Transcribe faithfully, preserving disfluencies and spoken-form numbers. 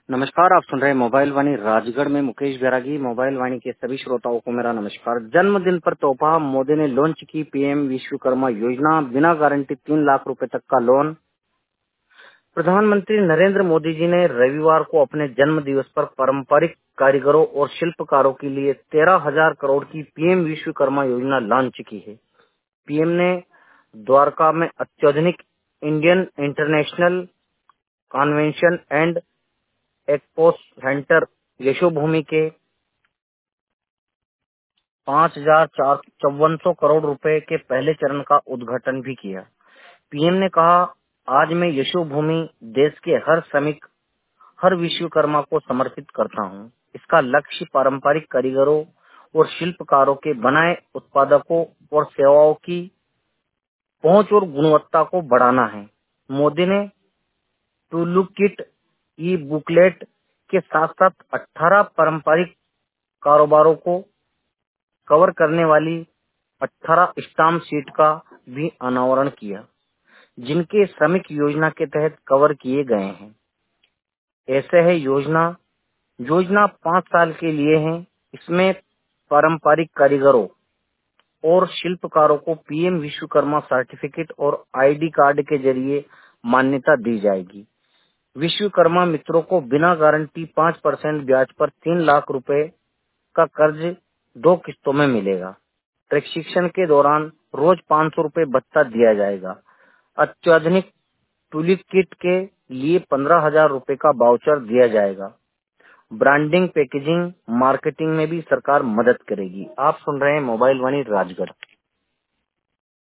नमस्कार, आप सुन रहे हैं मोबाइल वाणी राजगढ़ में मुकेश बैरागी। मोबाइल वाणी के सभी श्रोताओं को मेरा नमस्कार। जन्मदिन पर तोहफा, मोदी ने लॉन्च की पीएम विश्वकर्मा योजना, बिना गारंटी तीन लाख रुपए तक का लोन। प्रधानमंत्री नरेंद्र मोदी जी ने रविवार को अपने जन्म दिवस पर पारंपरिक कारीगरों और शिल्पकारों के लिए तेरह हजार करोड़ की पीएम विश्वकर्मा योजना लॉन्च की है। पीएम ने द्वारका में अत्याधुनिक Indian international convention and expo centre Yashobhoomi के पाँच हजार चौवन सौ करोड़ रुपए के पहले चरण का उद्घाटन भी किया। पीएम ने कहा, आज मैं यशोभूमि देश के हर श्रमिक, हर विश्वकर्मा को समर्पित करता हूं। इसका लक्ष्य पारंपरिक कारीगरों और शिल्पकारों के बनाए उत्पादकों और सेवाओं की पहुंच और गुणवत्ता को बढ़ाना है। मोदी ने टूलू किट, ई बुकलेट के साथ साथ अठारह पारंपरिक कारोबारों को कवर करने वाली अठारह स्टाम्प शीट का भी अनावरण किया, जिनके श्रमिक योजना के तहत कवर किए गए हैं। ऐसे है योजना योजना पाँच साल के लिए है। इसमें पारंपरिक कारीगरों और शिल्पकारों को पीएम विश्वकर्मा सर्टिफिकेट और आईडी कार्ड के जरिए मान्यता दी जाएगी। विश्वकर्मा मित्रों को बिना गारंटी पाँच परसेंट ब्याज पर तीन लाख रुपए का कर्ज दो किस्तों में मिलेगा। प्रशिक्षण के दौरान रोज पाँच सौ रुपए भत्ता दिया जाएगा। अत्याधुनिक टूलिप किट के लिए पंद्रह हजार रुपए का वाउचर दिया जाएगा। ब्रांडिंग, पैकेजिंग, मार्केटिंग में भी सरकार मदद करेगी। आप सुन रहे हैं मोबाइल वाणी राजगढ़।